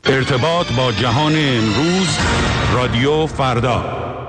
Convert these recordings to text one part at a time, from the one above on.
ارتباط با جهان امروز، رادیو فردا.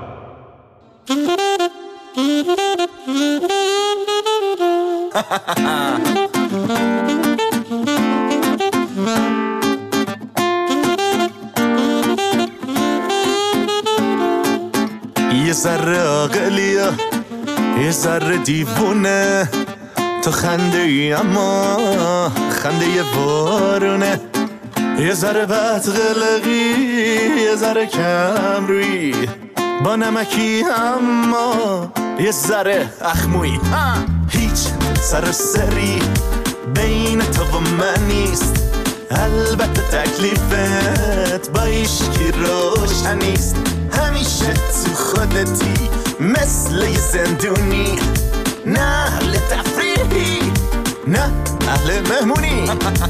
یه ذره عاقلیه یه ذره دیوونه، تو خنده ای اما خنده یه بارونه، یه ذره بدقلقی یه ذره کم روی، با نمکی اما یه ذره اخموی. هیچ سر سری بین تو و من نیست، البته تکلیفت با ایشکی روشنیست، همیشه تو خودتی مثل یه زندونی، نه اهل تفریحی نه اهل مهمونی.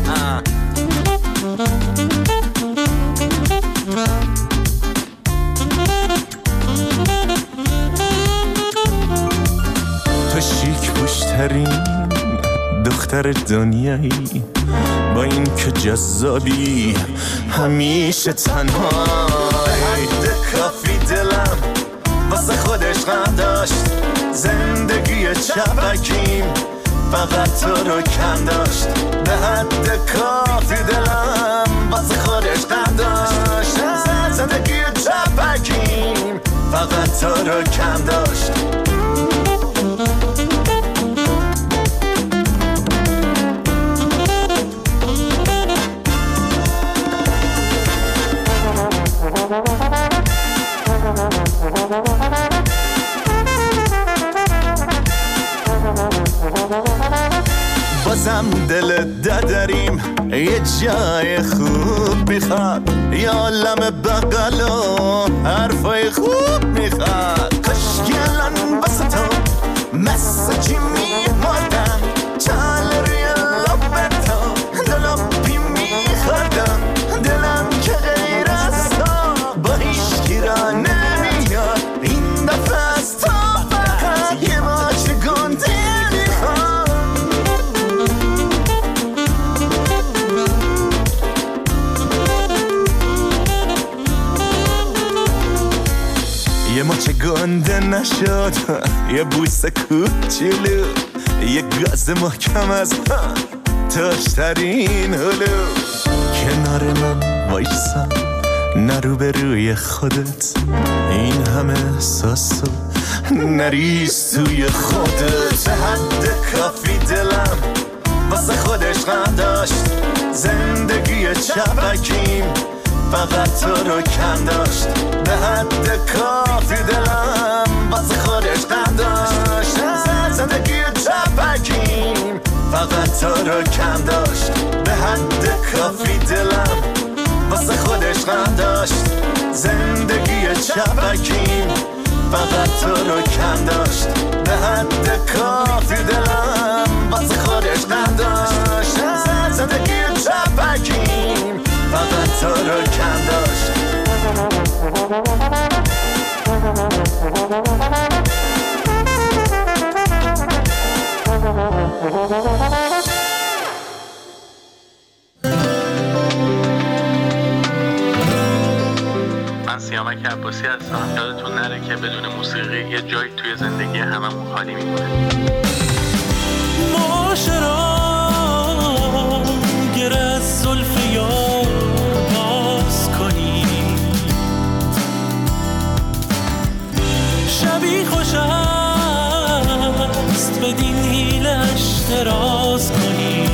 تو شیک پوشترین دختر دنیایی، با این که جذابی همیشه تنهایی. حد کافی دلم واسه خودش غم داشت، زندگی چپکیم فقط تو رو کم داشت. به حد کافی دلم واسه خودش غم داشت، زندگی چپکیم فقط تو رو کم داشت. بازم دل دادریم یه جای خوب میخواد، یه عالم بغل و حرفای خوب میخواد. کاشکی الان بسه تو مثل چی میمردم، چال روی لب تو دلوپی میخوردم، دلم که غیر از تو با هیچکی را نمیاد، این دفعه از تو فقط یه ماچ گنده میخواد. یه ماچ گنده نشد، یه بوسه کوچولو، یه گاز محکم از تاشترین هلو. کنار من وایسا نرو به روی خودت، این همه احساسو نریز توی خودت. به حد کافی دلم واسه خودش غم داشت، زندگی چپکیم فقط تو رو کم داشت. به حد کافی دلم واسه خودش غم داشت، زندگی چپکیم فقط تو رو کم داشت. به حد کافی دلم واسه خودش غم داشت، زندگی چپکیم فقط تو رو کم داشت. به حد کافی دلم واسه خودش غم داشت، زندگی چپکیم فقط تو رو کم داشت. من سیامک عباسی هستم. یادتون نره که بدون موسیقی یه جایی توی زندگی هممون خالی میمونه. معاشرا گر از زلف یار باز کنی، شبی خوش است بدین حیلش دراز کنی.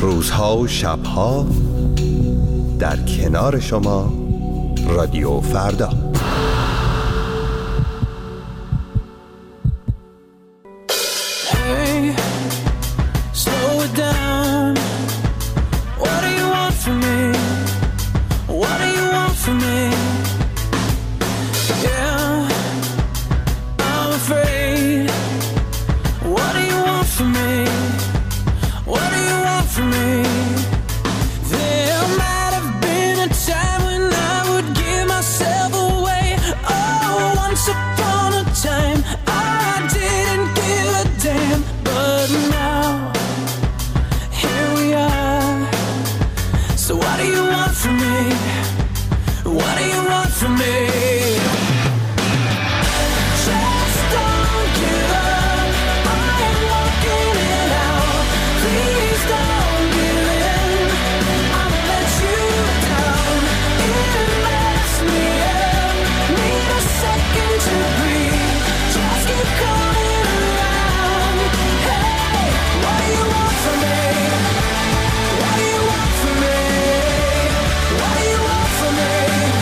روزها و شبها در کنار شما رادیو فردا. Hey, slow it down. What do you want from me? What do you want from me? Yeah, I'm afraid. What do you want from me? What do you want from me? There might have been a time when I would give myself away. Oh, once upon a time I didn't give a damn. But now, here we are. So what do you want from me? What do you want from me? Just don't give up. I am walking it out. Please don't give in. I'ma let you down. It messed me up. Need a second to breathe. Just keep coming around. Hey, what do you want from me? What do you want from me? What do you want from me?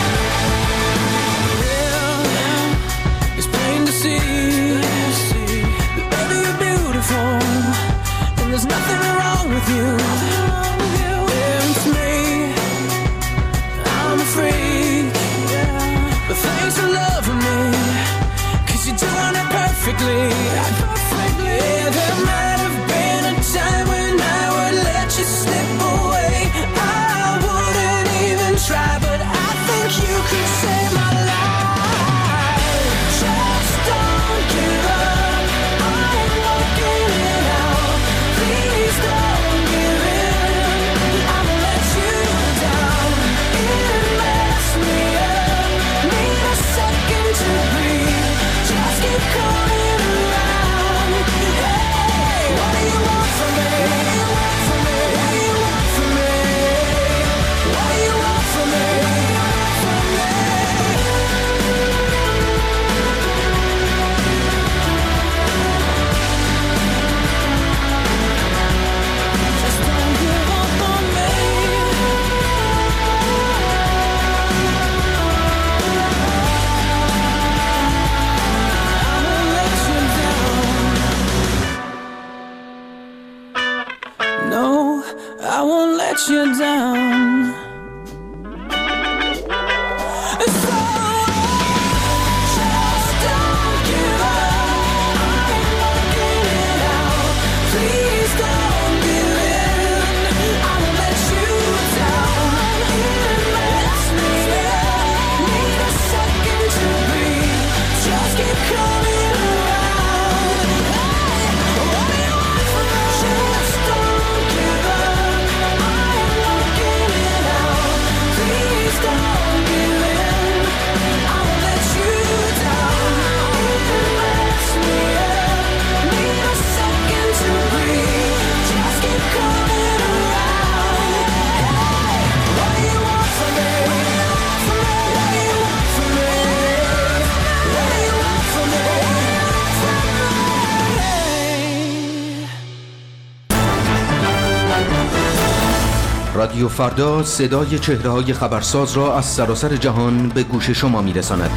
Yeah, it's plain to see that baby you're beautiful, and there's nothing wrong with you. Yeah, it's me. I'm a freak, but thanks for loving me, 'cause you're doing it perfectly. Yeah, there might have been a time when I would let you slip away. I wouldn't even try, but I think you could save my life. Just don't give up. I'm working it out. Please don't give in. I'ma let you down. It messed me up. Need a second to breathe. Just keep coming around. Hey, what do you want from me? What do you want from me? What do you want from me? From me? Just don't give up on me. I won't let you down. No, I won't let you down. So just don't give up. I'm working it out. Please don't give in. I'ma let you down. It messed me up. Need a second to breathe. Just keep coming around. Hey, what do you want from me? Just don't give up. I'm working it out. Please don't give in. I'ma let you down. It messed me up. Need a second to breathe. Just keep coming around. Hey, what do you want from me? What do you want from me? What do you want from me? رادیو فردا صدای چهره‌های خبرساز را از سراسر جهان به گوش شما می‌رساند.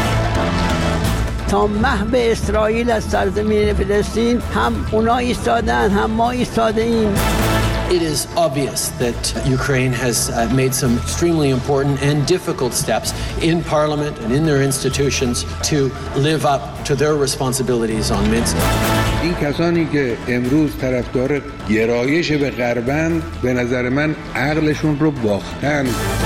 تا محو اسرائیل از سرزمین فلسطین هم اونا ایستادن هم ما ایستاده ایم. It is obvious that Ukraine has made some extremely important and difficult steps in Parliament and in their institutions to live up to their responsibilities on Minsk. این کسانی که امروز طرفدار گرایش به غربند به نظر من عقلشون رو باختن.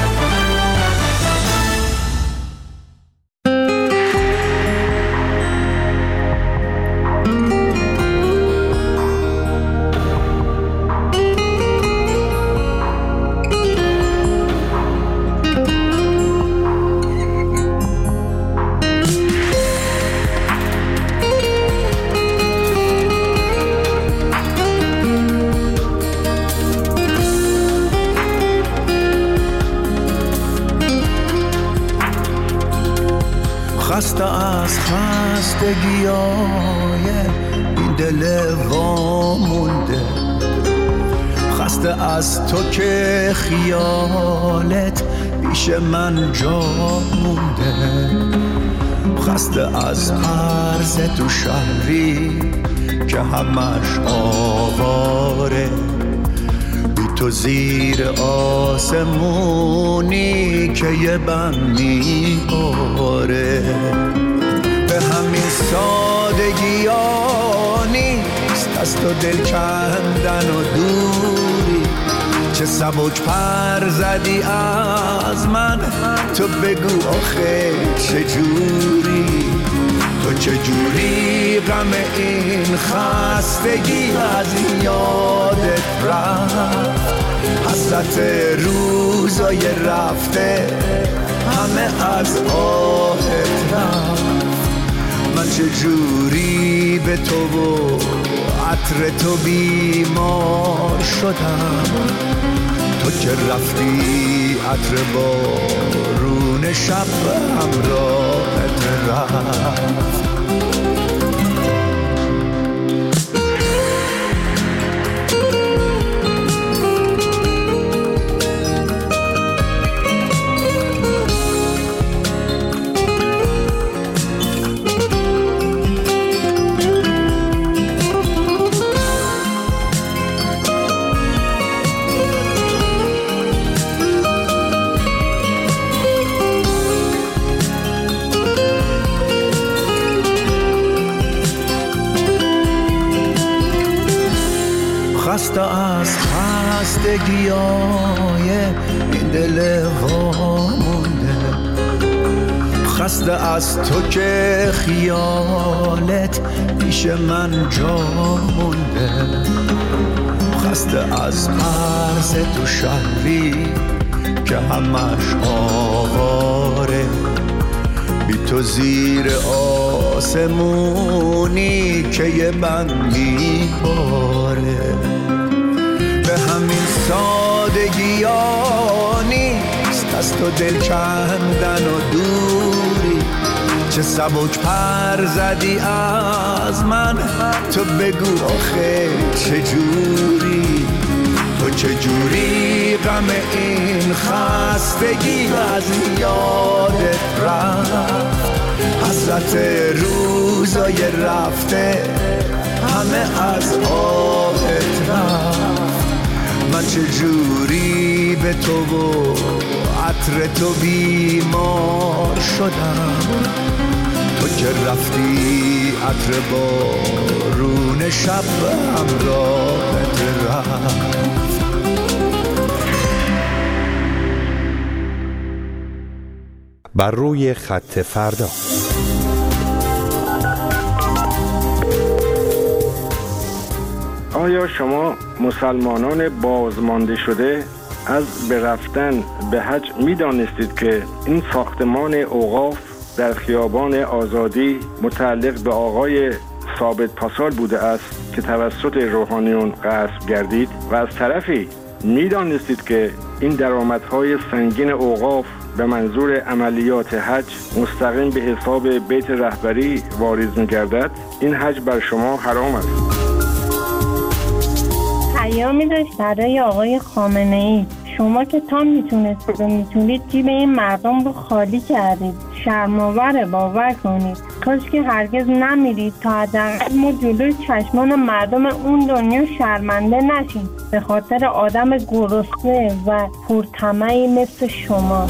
خسته از خستگیای این دل وامونده، خسته از تو که خیالت پیش من جا مونده، خسته از عرض تو شهری که همش آواره، بی تو زیر آسمونی که یه بم میباره. به همین سادگی ها نیست از تو دل کندن و دوری، چه سبک پر زدی از من، تو بگو آخه چجوری، تو چجوری غم این خستگی از یادت رفت، حسرت روزای رفته همه از آهت رفت. من چجوری به تو و عطر تو بیمار شدم، تو که رفتی عطر بارون شب همراهت رفت. خسته از خستگیای این دل وامونده، خسته از تو که خیالت پیش من جا مونده، خسته از عرض تو شهری که همش آواره، بی تو زیر آسمونی که یه بند میباره. به همین سادگی ها نیست از تو دل کندن و دوری، چه سبک پر زدی از من، تو بگو آخه چجوری، تو چجوری غم این خستگی از یادت رفت، حسرت روزای رفته همه از آهت رفت. من چجوری به تو و عطر تو بیمار شدم، تو که رفتی عطر بارون شب همراهت رفت. بر روی خط فردا. آیا شما مسلمانان بازمانده شده از به رفتن به حج می دانستید که این ساختمان اوقاف در خیابان آزادی متعلق به آقای ثابت پاسال بوده است که توسط روحانیون غصب گردید، و از طرفی می دانستید که این درآمدهای سنگین اوقاف به منظور عملیات حج مستقیم به حساب بیت رهبری واریز می گردد؟ این حج بر شما حرام است. پیامی داشت برای آقای خامنه‌ای: شما که تا میتونستید و میتونید جیب این مردم رو خالی کردید، شرم‌آوره، باور کنید. کاش که هرگز نمیرید تا حداقل ما جلوی چشمان مردم اون دنیا شرمنده نشیم به خاطر آدم گرسنه و پرطمعی مثل شما.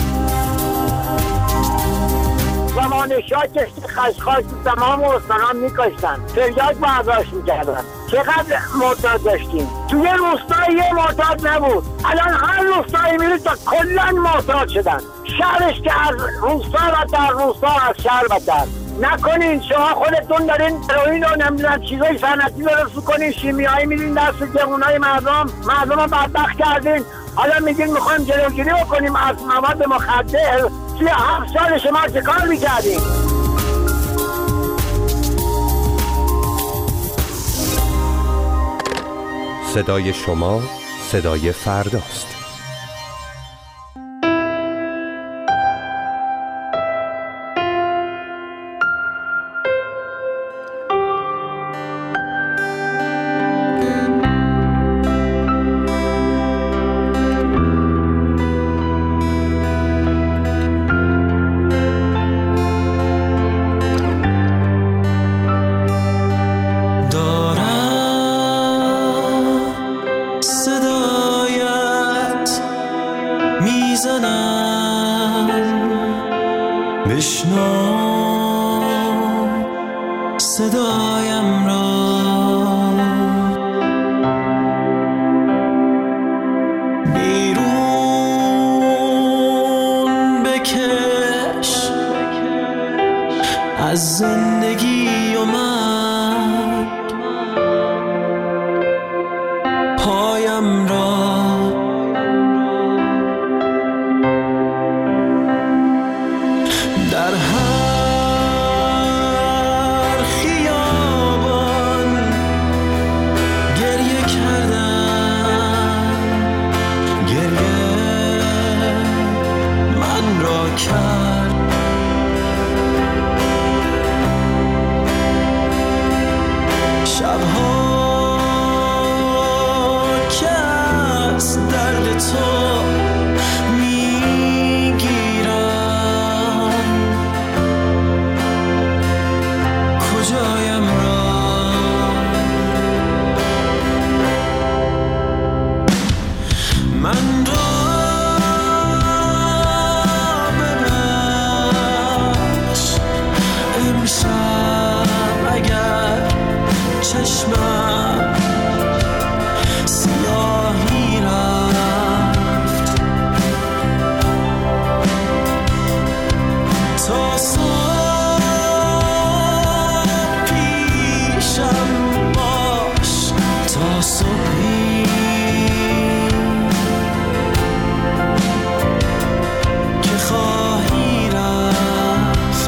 زمان شاه کشتی خشخاش تمام استانان میکشتن، تریاک برداشت میکردن. چقدر معتاد داشتیم؟ توی روستایی یه معتاد نبود، الان هر روستایی میرید تا کلن معتاد شدن. شهرش که از روستا و در روستا از شهر بدتر. نکنین شما خودتون دارین هروئین و نمیدونم چیزای صنعتی درست کنین، شیمیایی میدین دست جوانای مردم رو بدبخت کردین. حالا میگین میخوایم جلوگیری بکنیم از مواد مخدر. 37 سال شما چه کار میکردین؟ صدای شما صدای فرداست. بشنو صدایم را، بیرون بکش از زندگی و من پایم را. در هر خیابان گریه کردم، گریه من را کرد. شبها که از درد تو کجایم را، من را ببخش امشب اگر چشمم سیاهی رفت تا تا صبحی که خواهی رفت.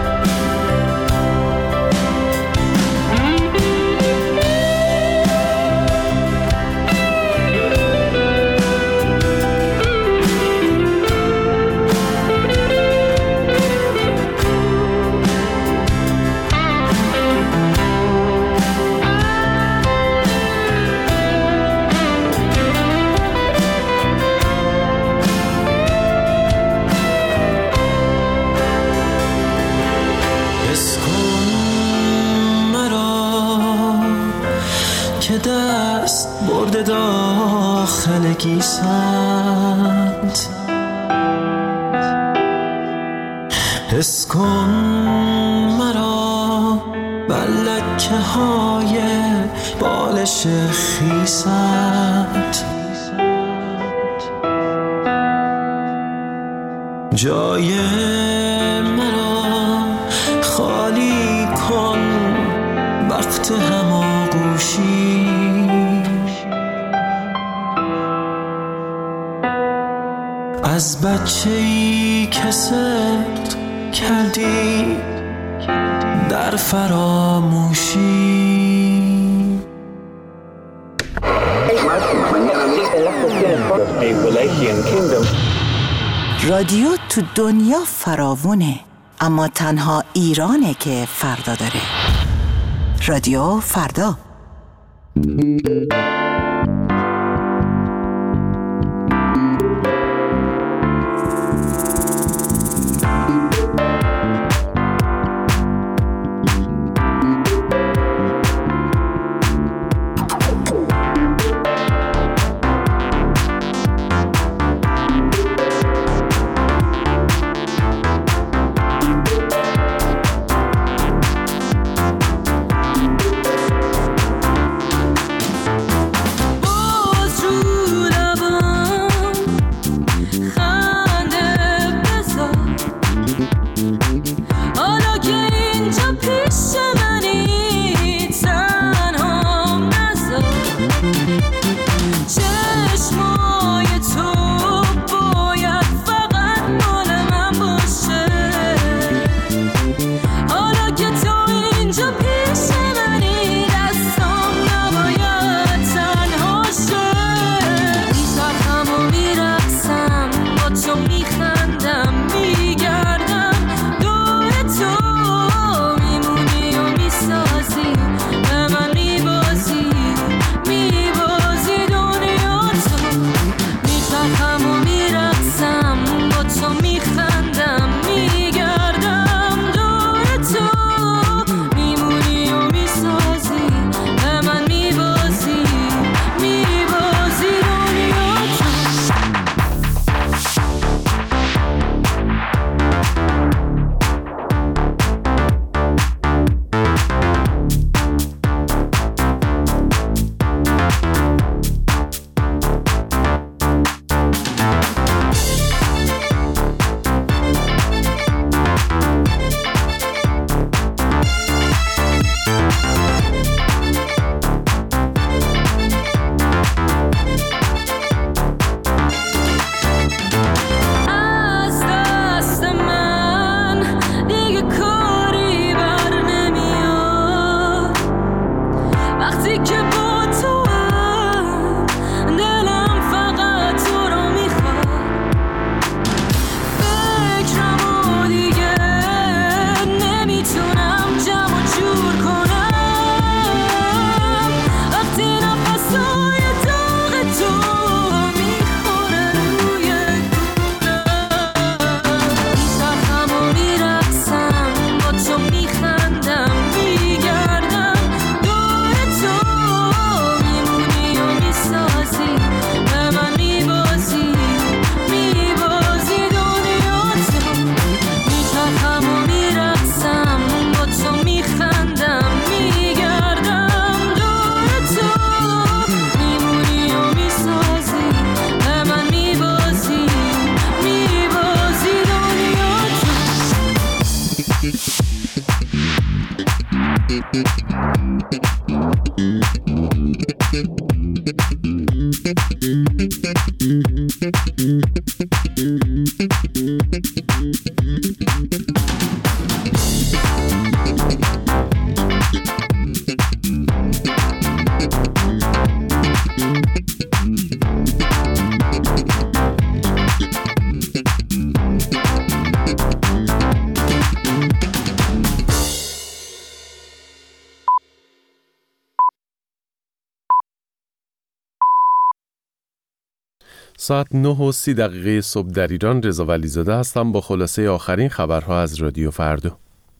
که دست برده داخل گیسند، حس کن مرا بر لکه های بالش خیسند. جای مرا خالی کن وقت هماغوشی، از بچه‌ای که صدق کردی در فراموشی. رادیو تو دنیا فراوونه، اما تنها ایرانه که فردا داره. رادیو فردا. ساعت 9:30 صبح در ایران. رضا ولیزاده هستم با خلاصه آخرین خبرها از رادیو فردا.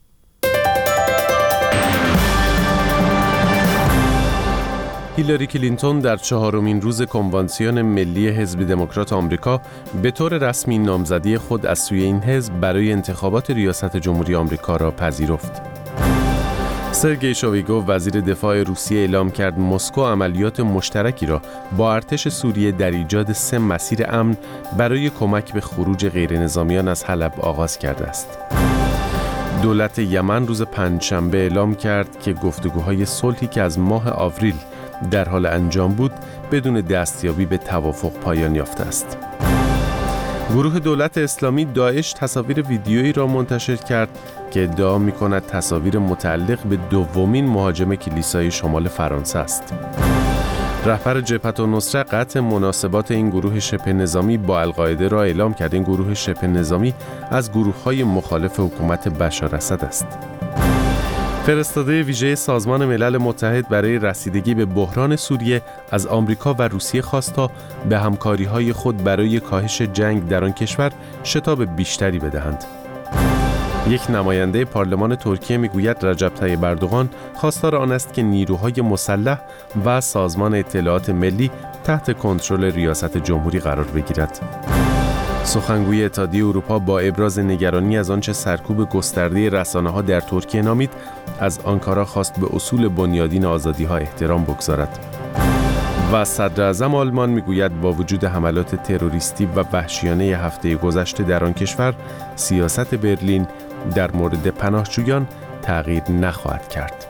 هیلاری کلینتون در 4مین روز کنوانسیون ملی حزب دموکرات آمریکا به طور رسمی نامزدی خود از سوی این حزب برای انتخابات ریاست جمهوری آمریکا را پذیرفت. سرگئی شویگو وزیر دفاع روسیه اعلام کرد مسکو عملیات مشترکی را با ارتش سوریه در ایجاد 3 مسیر امن برای کمک به خروج غیرنظامیان از حلب آغاز کرده است. دولت یمن روز پنجشنبه اعلام کرد که گفتگوهای صلحی که از ماه آوریل در حال انجام بود بدون دستیابی به توافق پایان یافته است. گروه دولت اسلامی داعش تصاویر ویدیویی را منتشر کرد که ادعا می‌کند تصاویر متعلق به دومین مهاجم کلیسای شمال فرانسه است. رهبر جبهة النصره قطع مناسبات این گروه شبه نظامی با القاعده را اعلام کرد. این گروه شبه نظامی از گروه‌های مخالف حکومت بشار اسد است. فرستاده ویژه سازمان ملل متحد برای رسیدگی به بحران سوریه از آمریکا و روسیه خواست تا به همکاری‌های خود برای کاهش جنگ در آن کشور شتاب بیشتری بدهند. یک نماینده پارلمان ترکیه میگوید رجب طیب اردوغان خواستار آن است که نیروهای مسلح و سازمان اطلاعات ملی تحت کنترل ریاست جمهوری قرار بگیرد. سخنگوی اتحادیه اروپا با ابراز نگرانی از آنچه سرکوب گسترده رسانه‌ها در ترکیه نامید، از آنکارا خواست به اصول بنیادین آزادی‌ها احترام بگذارد. و صدر اعظم آلمان میگوید با وجود حملات تروریستی و وحشیانه هفته گذشته در آن کشور، سیاست برلین در مورد پناهجویان تغییر نخواهد کرد.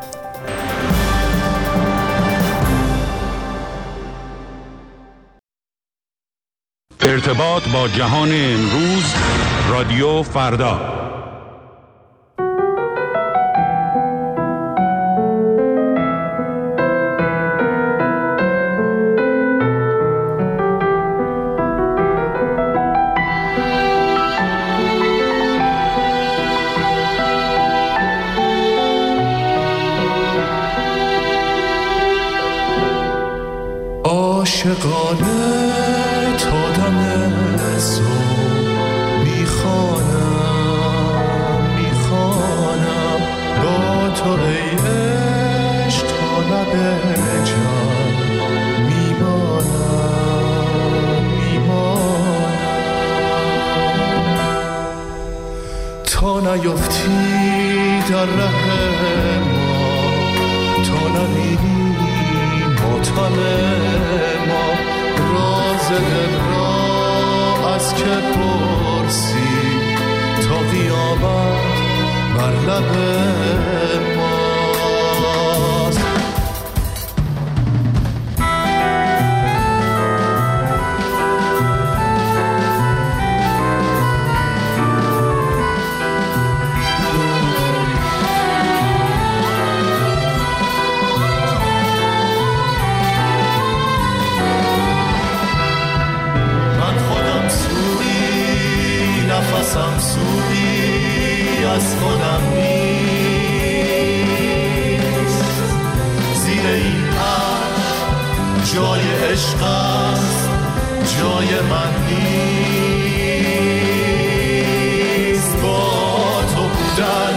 ارتباط با جهان امروز، رادیو فردا. عاشقانه تا دم صبح میخوانم با تو ای عشق تا لب جان میمانم تا نیفتی در ره ما، تا نبینی ماتم ما، راز دل را از که پرسی تا قیامت بر لب ماست. نفسم سوی از خودم نیست، زیر این عرش جای عشق است، جای من نیست. با تو بودن،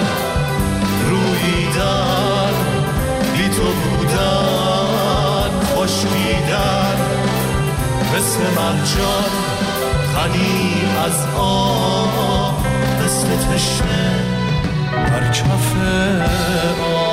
روییدن، بی تو بودن، خشکیدن، مثل مرجان غنی از آب، مثل تشنه بر کف آب.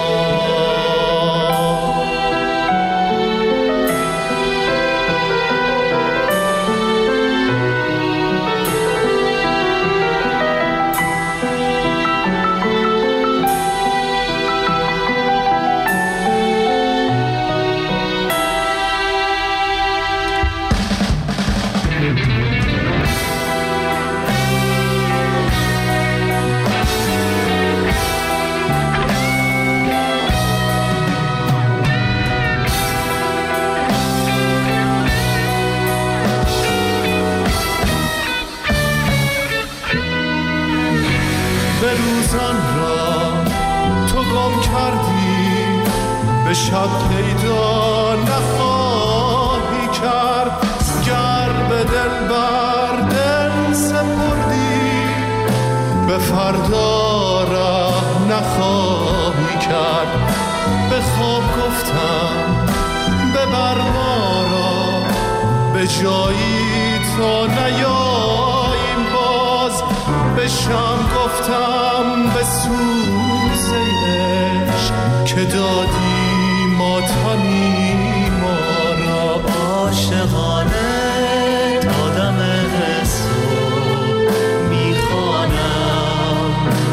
جان را تو گم کردی، به شب پیدا نخواهی کرد. گر به دل بر دل سپردی، به فردا راه نخواهی کرد. به خواب گفتم ببر ما را به جایی تا نیاییم باز. به شم گفتم به سوز عشق که دادی ماتمی ما را. عاشقانه دادم صبح میخوانم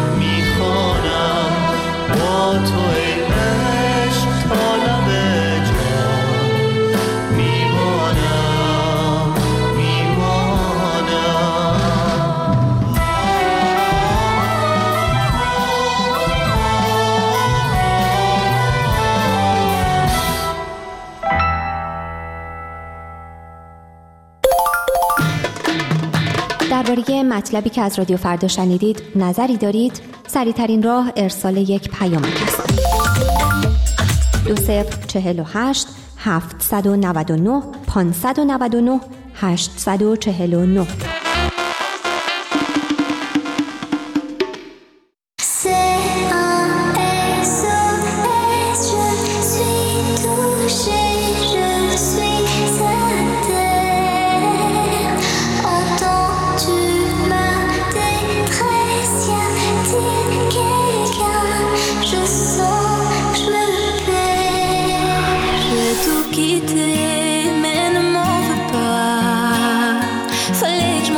با تو ای عشق تا لب جان میمانم. درباره مطلبی که از رادیو فردا شنیدید نظری دارید؟ سریع‌ترین راه ارسال یک پیامک است. 2048 799 599 849. Mais ne m'en veux pas, fallait que je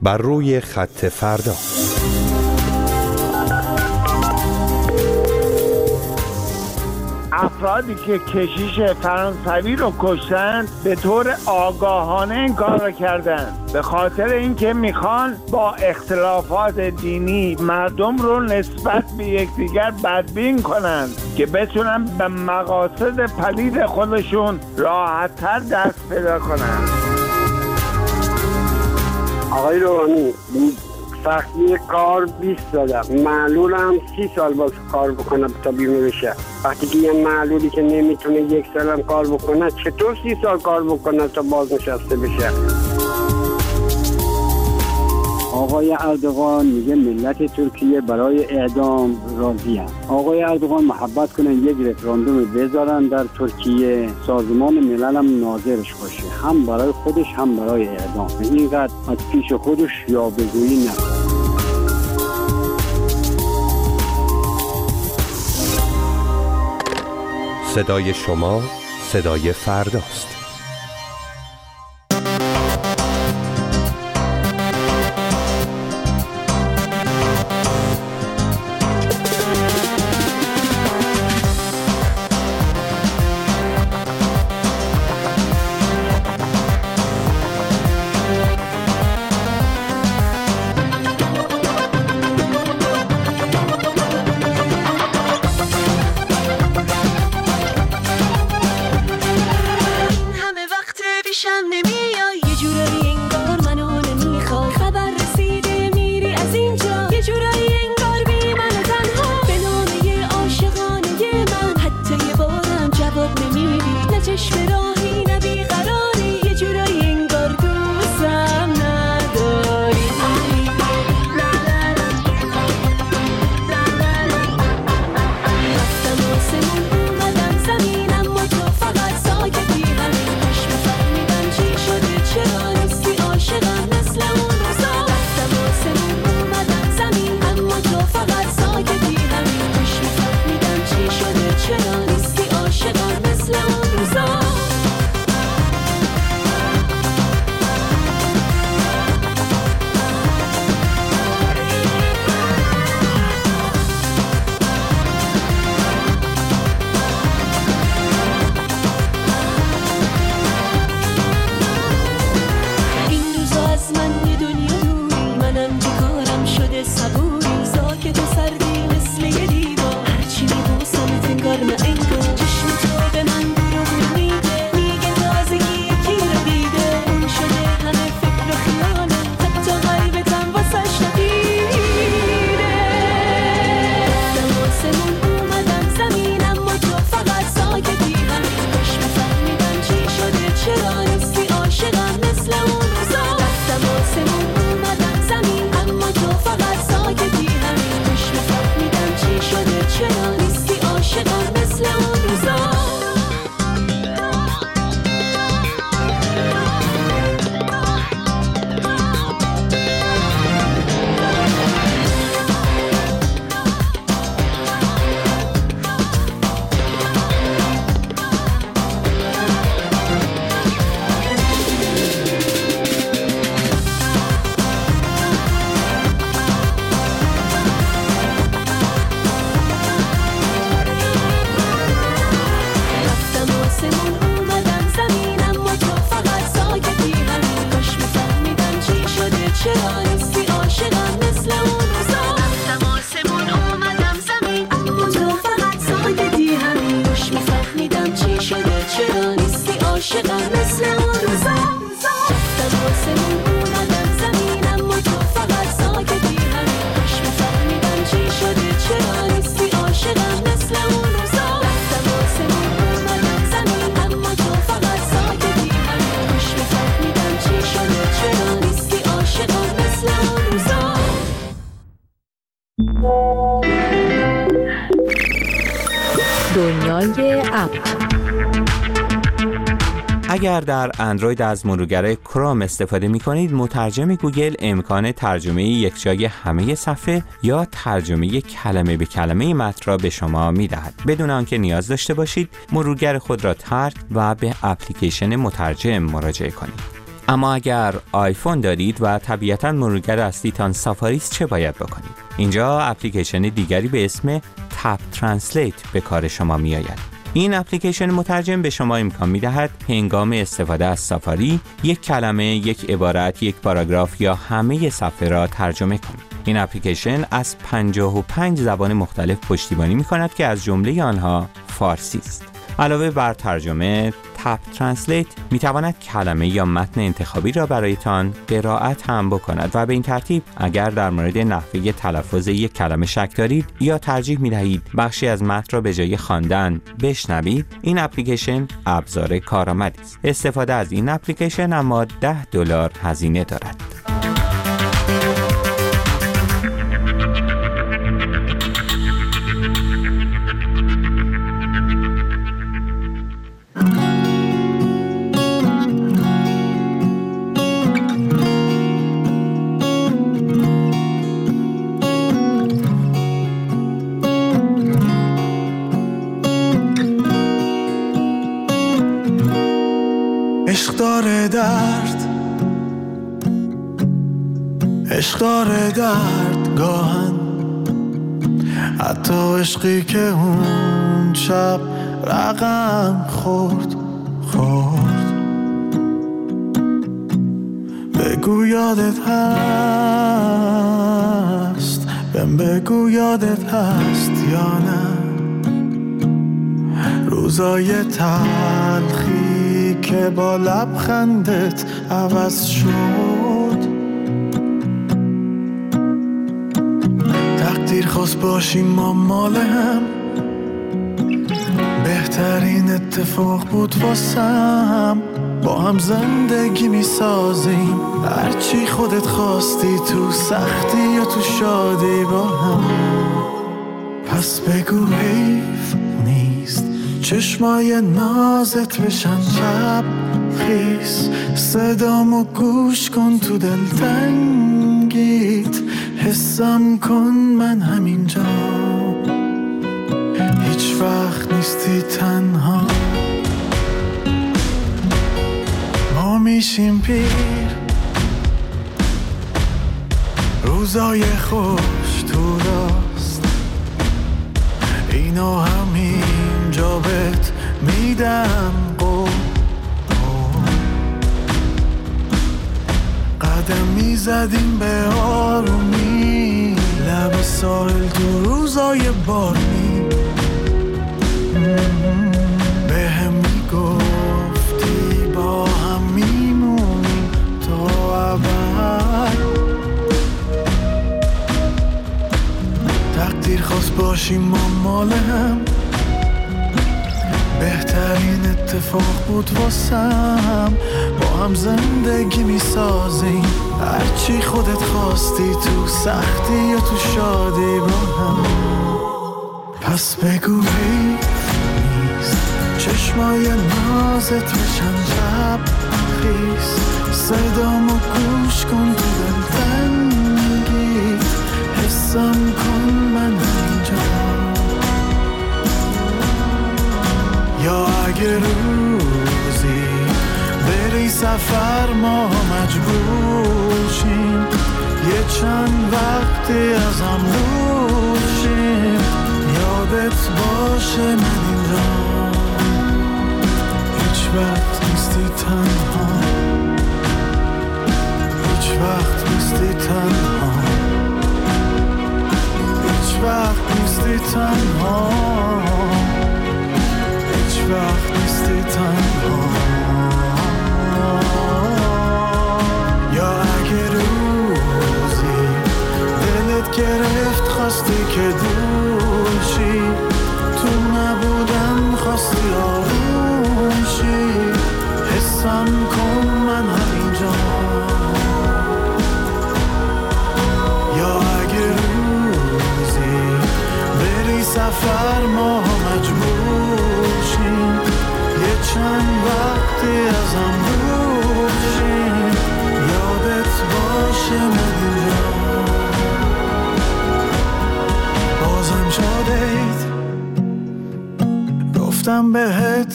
بر روی خط فردا. افرادی که کشیش فرانسوی رو کشتن به طور آگاهانه این کار رو کردن، به خاطر اینکه میخوان با اختلافات دینی مردم رو نسبت به یکدیگر بدبین کنن که بتونن به مقاصد پلید خودشون راحت‌تر دست پیدا کنن. آقای روحانی، سختی کار 20 دادم، معلولم 30 سال باز کار بکنم تا بیمه بشه. وقتی که یه معلولی که نمیتونه 1 سالم کار بکنه چطور 30 سال کار بکنه تا بازنشسته بشه؟ آقای اردوغان میگه ملت ترکیه برای اعدام راضی هست. آقای اردوغان محبت کنن یک رفراندوم بذارن در ترکیه، سازمان ملل هم ناظرش باشه، هم برای خودش هم برای اعدام. اینقدر از پیش خودش یاوه‌گویی نکنه. صدای شما صدای فرداست. دنیای اپ. اگر در اندروید از مرورگر کروم استفاده می کنید، مترجم گوگل امکان ترجمه یک جای همه صفحه یا ترجمه کلمه به کلمه متن را به شما می دهد بدون آنکه نیاز داشته باشید مرورگر خود را ترک و به اپلیکیشن مترجم مراجعه کنید. اما اگر آیفون دارید و طبیعتاً مرورگر اصلیتان سافاریست چه باید بکنید؟ اینجا اپلیکیشن دیگری به اسم تپ ترنسلیت به کار شما می آید. این اپلیکیشن مترجم به شما امکان می دهد هنگام استفاده از سافاری یک کلمه، یک عبارت، یک پاراگراف یا همه صفحه را ترجمه کنید. این اپلیکیشن از 55 زبان مختلف پشتیبانی می کند که از جمله آنها فارسی است. علاوه بر ترجمه، تپ ترنسلیت می تواند کلمه یا متن انتخابی را برایتان قرائت هم بکند و به این ترتیب اگر در مورد نحوه تلفظ یک کلمه شک دارید یا ترجیح می دهید بخشی از متن را به جای خواندن بشنوید، این اپلیکیشن ابزار کارآمدی است. استفاده از این اپلیکیشن اما $10 هزینه دارد. عشق داره درد گاهن، حتی عشقی که اون شب رقم خورد. بگو یادت هست، بگو یادت هست یا نه روزای تلخی که با لبخندت عوض شد. تقدیر خواست باشیم ما مال هم، بهترین اتفاق بود واسم. با هم زندگی می سازیم، هرچی خودت خواستی، تو سختی یا تو شادی با هم. پس بگو حیف نیست چشمای نازت بشن شب خیس، صدامو گوش کن تو دلتنگیت، حسم کن من همینجا، هیچ وقت نیستی تنها. ما میشیم پیر، روزای خوش تو راست، اینو همینجا بهت میدم قول. قدم میزدیم به آرومی، لب ساحل تو روزای بارمی، به هم میگفتی با هم میمونیم تا ابد. تقدیر خواست باشیم ما مال هم، بهترین اتفاق بود واسم. با هم زندگی میسازیم، هرچی خودت خواستی، تو سختی یا تو شادی با هم. پس بگو حیف نیست چشمای نازت بشن شب خیس، صدامو گوش کن تو دلتنگیت، حسم کن من اینجا. یا اگه روزی بری سفر ما مجبور شیم، یه چند وقتی از هم دور شیم، یادت باشه من اینجا، هیچ وقت نیستی تنها، هیچ وقت نیستی تنها، هیچ وقت نیستی تنها، هیچ وقت نیستی تنها. یا اگه روزی دلت گرفت خواستی که دور شی، تو نبودم خواستی آروم شی، حسم کن من همینجا. یا اگه روزی بری سفر ما مجبور شیم،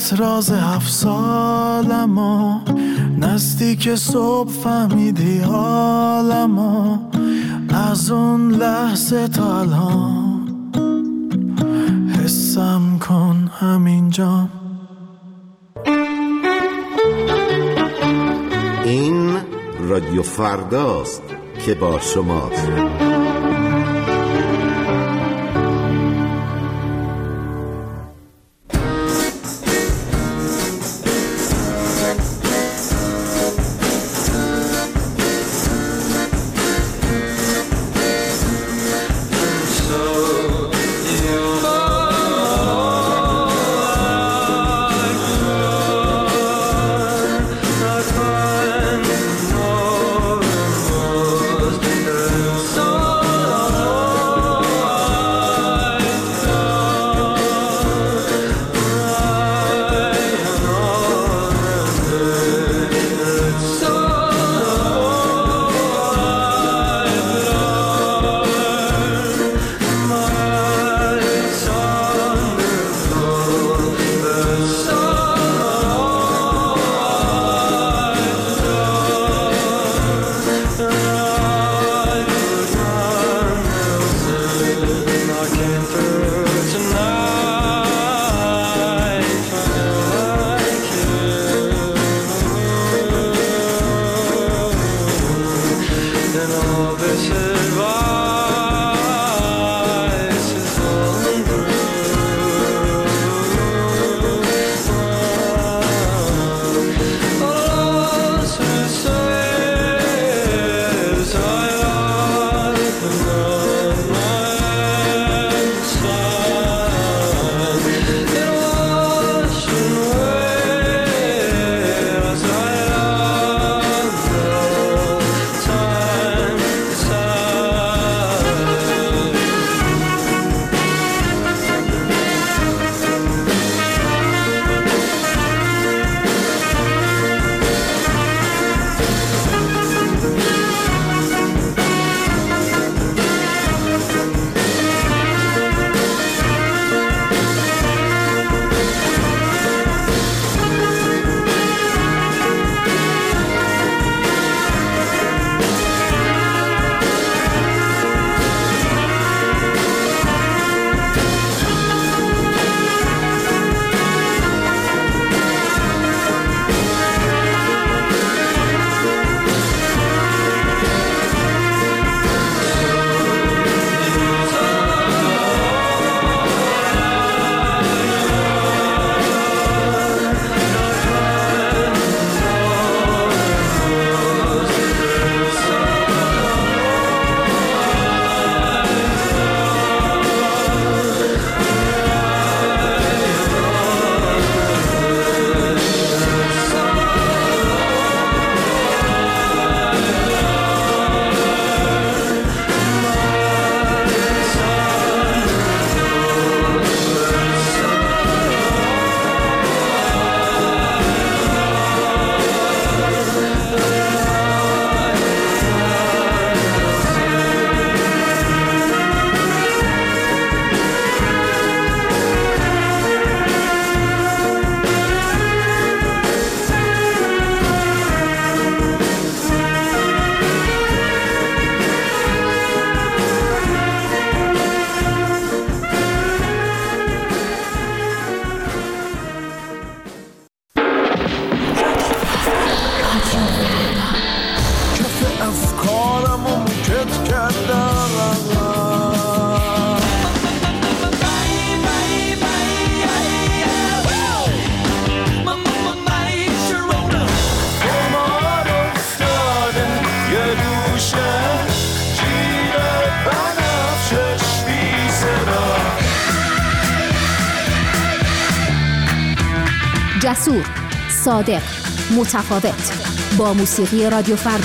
دلت راز 7 سالمو، نزدیک صبح فهمیدی حالمو، از اون لحظه تا الان حسم کن همینجا. این رادیو فرداست که با شماست. جسور، صادق، متفاوت، با موسیقی رادیو فردا.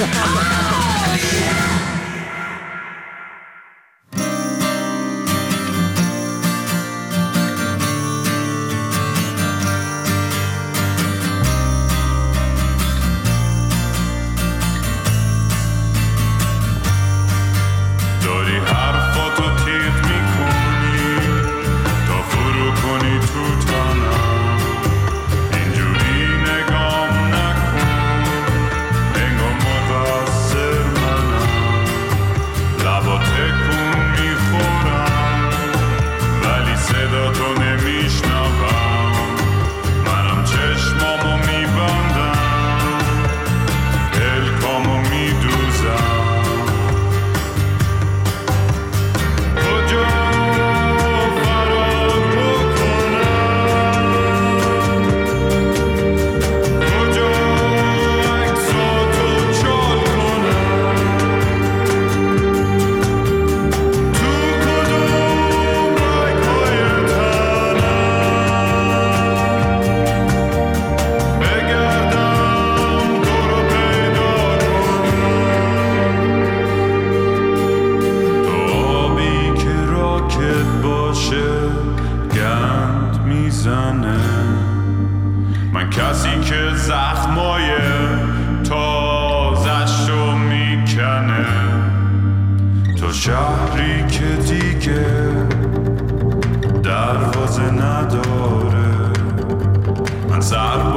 من کسی که زخمای تازش رو میکنه، تو شهری که دیگه دروازه نداره. من سر